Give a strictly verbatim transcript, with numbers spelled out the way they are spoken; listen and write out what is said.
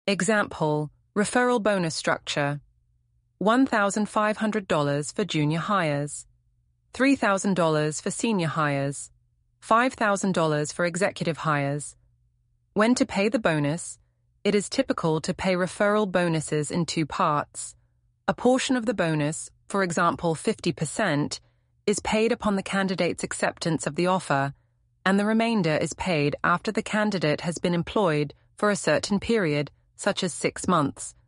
Example, referral bonus structure. one thousand five hundred dollars for junior hires, three thousand dollars for senior hires, five thousand dollars for executive hires. When to pay the bonus, it is typical to pay referral bonuses in two parts. A portion of the bonus, for example fifty percent, is paid upon the candidate's acceptance of the offer, and the remainder is paid after the candidate has been employed for a certain period, such as six months.